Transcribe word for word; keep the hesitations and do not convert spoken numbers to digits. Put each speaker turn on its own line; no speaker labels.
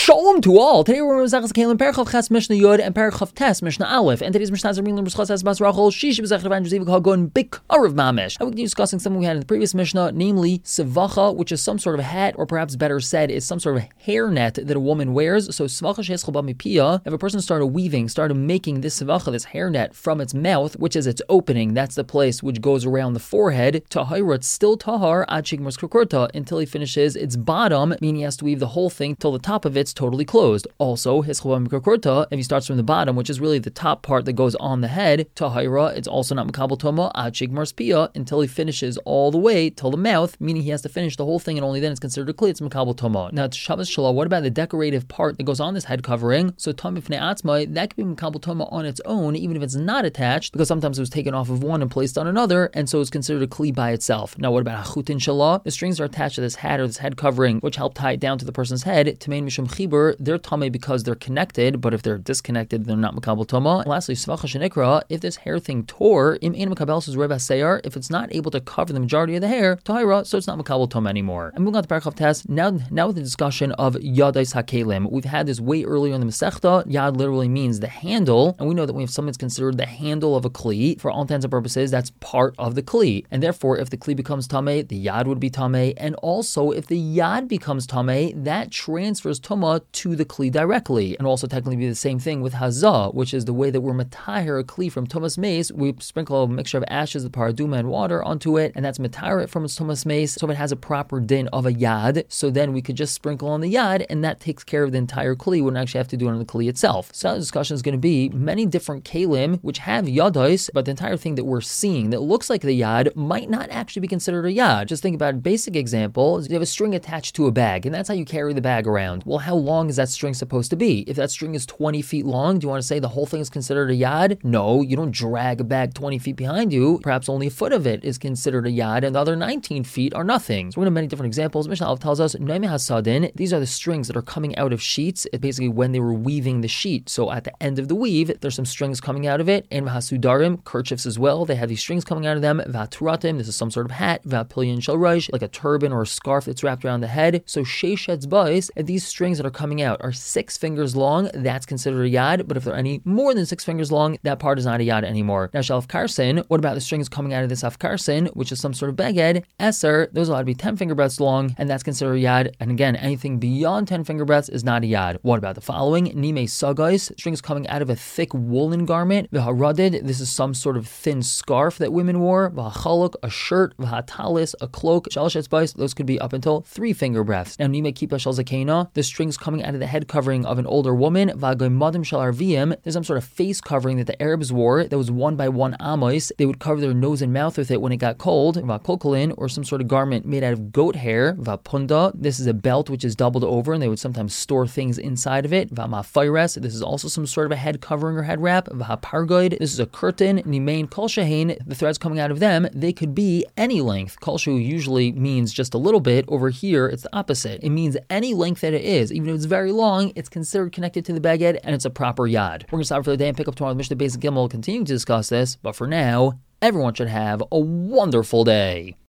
Shalom to all. Today we're going to Mesechus Kelim, Perchav Ches Mishnah Yud, and Perchav Tes Mishnah Aleph. And today's Mishnah is Reading B'Schos Es Bas Rachel Shish B'Zechar Van Jezivik Hagon Big Arav Mamish. And we're discussing something we had in the previous Mishnah, namely Sevacha, which is some sort of hat, or perhaps better said, is some sort of hairnet that a woman wears. So Sevacha She'es Chol B'Mipiyah. If a person started weaving, started making this Sevacha, this hairnet, from its mouth, which is its opening, that's the place which goes around the forehead, Tahira, it's still Tahar Ad Shigmars Krokurta until he finishes its bottom, meaning he has to weave the whole thing till the top of it's totally closed. Also, his chobam mikrokurta, if he starts from the bottom, which is really the top part that goes on the head, tahira, it's also not makabel toma ad shigmar spia until he finishes all the way till the mouth, meaning he has to finish the whole thing, and only then it's considered a kli. It's makabel toma. Now, to Shabbos Shalom, what about the decorative part that goes on this head covering? So tom ifnei atzmai, that could be makabel toma on its own, even if it's not attached, because sometimes it was taken off of one and placed on another, and so it's considered a kli by itself. Now, what about hachutin shalah? The strings are attached to this hat or this head covering, which help tie it down to the person's head. Tamein mishum chibur, they're tame because they're connected, but if they're disconnected, they're not makabel toma. And lastly, svacha shenikra, if this hair thing tore, im ein makabel says reva seyar, if it's not able to cover the majority of the hair, tahira, so it's not makabel toma anymore. And moving on to Parachav Tes, now, now with the discussion of yadais hakelim. We've had this way earlier in the Masechta. Yad literally means the handle, and we know that we have something that's considered the handle of a kli. For all intents and purposes, that's part of the kli. And therefore, if the kli becomes tameh, the yad would be tameh, and also if the yad becomes tameh, that transfers tuma to the kli directly, and also technically be the same thing with hazah, which is the way that we're matahir a kli from tumas mace. We sprinkle a mixture of ashes, the paraduma, and water onto it, and that's matahir it from its tumas mace, so it has a proper din of a yad. So then we could just sprinkle on the yad, and that takes care of the entire kli. We wouldn't actually have to do it on the kli itself. So the discussion is going to be many different kalim which have yadais, but the entire thing that we're seeing that looks like the yad might not actually be considered a yad. Just think about a basic example. You have a string attached to a bag, and that's how you carry the bag around. Well, how long is that string supposed to be? If that string is twenty feet long, do you want to say the whole thing is considered a yad? No, you don't drag a bag twenty feet behind you. Perhaps only a foot of it is considered a yad, and the other nineteen feet are nothing. So we're going to have many different examples. Mishnah Aleph tells us, Noime hasadin, these are the strings that are coming out of sheets. It's basically when they were weaving the sheet. So at the end of the weave, there's some strings coming out of it. And v'hasudarim, kerchiefs as well, they have these strings coming out of them. V'haturatim, this is some sort of hat. V'apilyan shel rosh, like a turban or a scarf that's wrapped around the head. So sheish etzba'is, and these strings that are coming out are six fingers long, that's considered a yad. But if they're any more than six fingers long, that part is not a yad anymore. Now, shel afkarsin, what about the strings coming out of this afkarsin, which is some sort of beged? Eser, those are allowed to be ten finger breadths long, and that's considered a yad. And again, anything beyond ten finger breadths is not a yad. What about the following? Nime sagais, strings coming out of a thick woolen garment. V'haradid, this is some sort of thin scarf that women wore. V'hachaluk, a shirt. V'hatalis, a cloak. Shalosh etzba'is, those could be up until three finger breadths. Now, nime kipa shel zakena, the strings coming out of the head covering of an older woman. V'hagoymadim shel arviyim, there's some sort of face covering that the Arabs wore that was one by one amos. They would cover their nose and mouth with it when it got cold. V'hakolkolin, or some sort of garment made out of goat hair. V'hapunda, this is a belt which is doubled over, and they would sometimes store things inside of it. V'hamafayres, this is also some sort of a head covering or head wrap. V'hapargoid, this is a curtain. Nimain kol shehain, the threads coming out of them, they could be any length. Kol shehu usually means just a little bit. Over here, it's the opposite. It means any length that it is. Even if it's very long, it's considered connected to the baged, and it's a proper yad. We're going to stop for the day and pick up tomorrow with Mishnah Beis Gimel, continuing to discuss this. But for now, everyone should have a wonderful day.